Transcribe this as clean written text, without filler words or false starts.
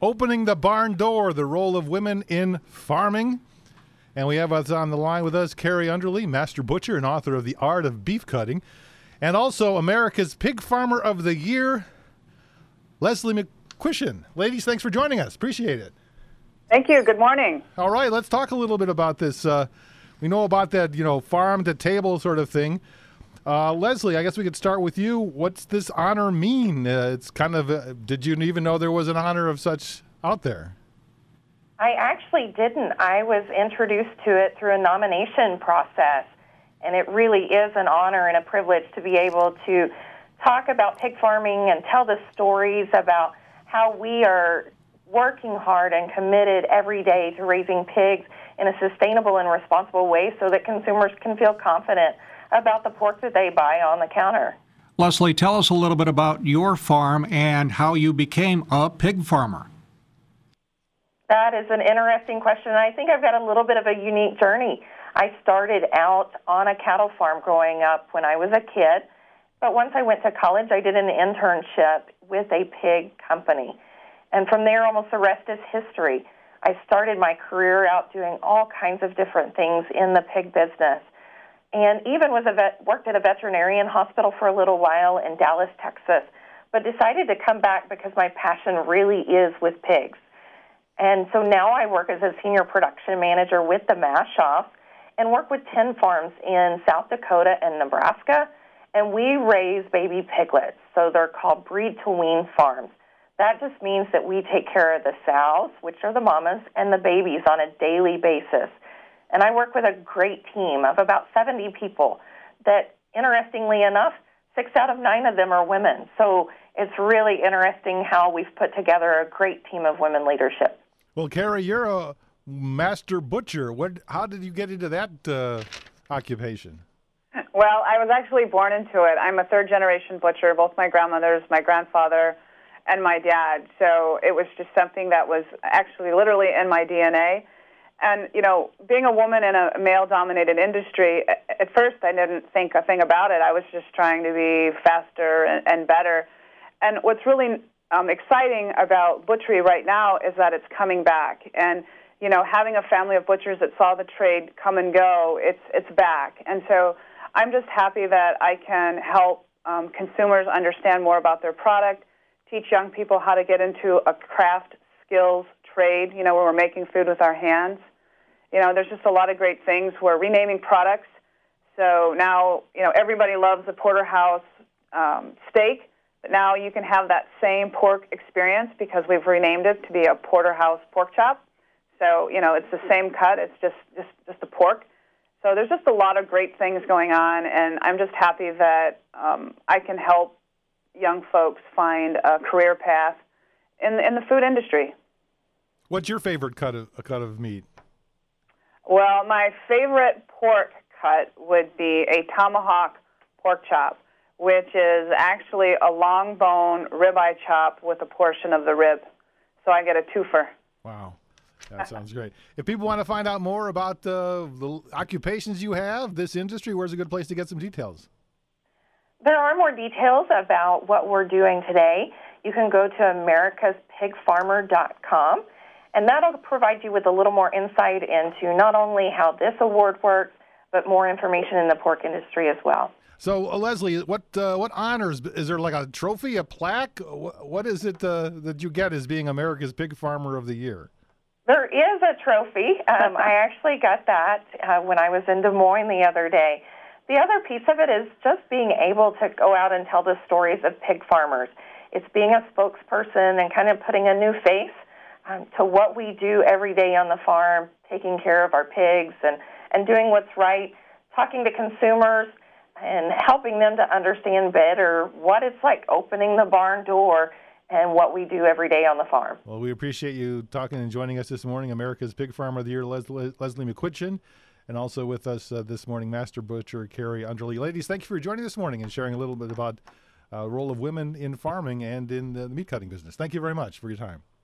Opening the Barn Door, the role of women in farming. And we have us on the line with us, Carrie Underly, master butcher and author of The Art of Beef Cutting, and also America's Pig Farmer of the Year, Leslie McQuishan. Ladies, thanks for joining us. Appreciate it. Thank you. Good morning. All right, let's talk a little bit about this. We know about that, farm to table sort of thing. Leslie, I guess we could start with you. What's this honor mean? It's kind of, did you even know there was an honor of such out there? I actually didn't. I was introduced to it through a nomination process, and it really is an honor and a privilege to be able to talk about pig farming and tell the stories about how we are working hard and committed every day to raising pigs in a sustainable and responsible way so that consumers can feel confident about the pork that they buy on the counter. Leslie, tell us a little bit about your farm and how you became a pig farmer. That is an interesting question. I think I've got a little bit of a unique journey. I started out on a cattle farm growing up when I was a kid, but once I went to college, I did an internship with a pig company. And from there, almost the rest is history. I started my career out doing all kinds of different things in the pig business, and even worked at a veterinarian hospital for a little while in Dallas, Texas, but decided to come back because my passion really is with pigs. And so now I work as a senior production manager with the Mashoff and work with 10 farms in South Dakota and Nebraska, and we raise baby piglets, so they're called breed-to-wean farms. That just means that we take care of the sows, which are the mamas, and the babies on a daily basis. And I work with a great team of about 70 people that, interestingly enough, 6 out of 9 of them are women. So it's really interesting how we've put together a great team of women leadership. Well, Carrie, you're a master butcher. How did you get into that occupation? Well, I was actually born into it. I'm a third-generation butcher, both my grandmothers, my grandfather, and my dad. So it was just something that was actually literally in my DNA. And, being a woman in a male-dominated industry, at first I didn't think a thing about it. I was just trying to be faster and better. And what's really exciting about butchery right now is that it's coming back. And, having a family of butchers that saw the trade come and go, it's back. And so I'm just happy that I can help consumers understand more about their product, teach young people how to get into a craft skills trade, where we're making food with our hands. There's just a lot of great things. We're renaming products. So now, everybody loves the porterhouse steak, but now you can have that same pork experience because we've renamed it to be a porterhouse pork chop. So, it's the same cut. It's just a pork. So there's just a lot of great things going on, and I'm just happy that I can help young folks find a career path in the food industry. What's your favorite cut of meat? Well, my favorite pork cut would be a tomahawk pork chop, which is actually a long bone ribeye chop with a portion of the rib. So I get a twofer. Wow. That sounds great. If people want to find out more about the occupations you have, this industry, where's a good place to get some details? There are more details about what we're doing today. You can go to americaspigfarmer.com, and that'll provide you with a little more insight into not only how this award works, but more information in the pork industry as well. So, Leslie, what honors? Is there like a trophy, a plaque? What is it that you get as being America's Pig Farmer of the Year? There is a trophy. I actually got that when I was in Des Moines the other day. The other piece of it is just being able to go out and tell the stories of pig farmers. It's being a spokesperson and kind of putting a new face to what we do every day on the farm, taking care of our pigs and doing what's right, talking to consumers and helping them to understand better what it's like opening the barn door and what we do every day on the farm. Well, we appreciate you talking and joining us this morning. America's Pig Farmer of the Year, Leslie McQuishan, and also with us this morning, Master Butcher Carrie Underly. Ladies, thank you for joining this morning and sharing a little bit about the role of women in farming and in the meat cutting business. Thank you very much for your time.